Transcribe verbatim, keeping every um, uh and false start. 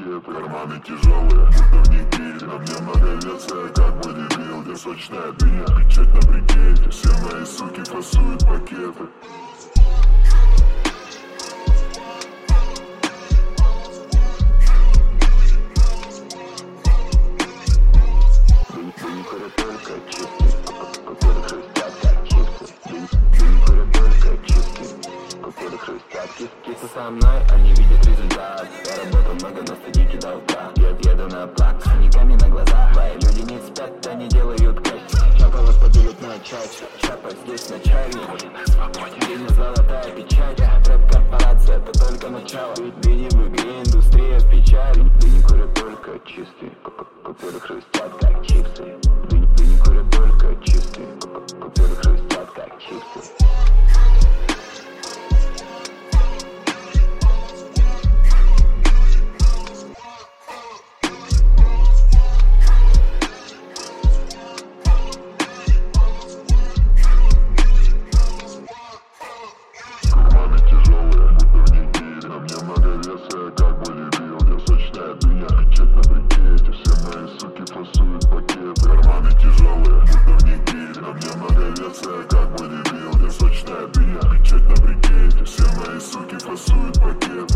пакеты. Карманы тяжелые, будто в них гирь. На мне много веса, как бодибил. Где сочная дыня, печать на брикете. Все мои суки фасуют пакеты. Кисы со мной, они видят результат. Я работал много на стадике до утра. Я отъеду на плак с синяками на глазах. Твои люди не спят, они делают кэш. Чапа вас поделят на часть. Чапа здесь начальник. Жизнь золотая печать. Рэп-корпорация, это только начало. Ты не в игре, индустрия в печали. Ты не курят только чистые, купюры хрустят как чипсы. Ты не курят только чистые, купюры хрустят как чипсы. Как бодибил, где сочная дыня, печать на брикете. Все мои суки фасуют пакеты. Карманы тяжелые, будто в них гирь. На мне много веса, как бодибил, где сочная дыня, печать на брикете. Все мои суки фасуют пакеты.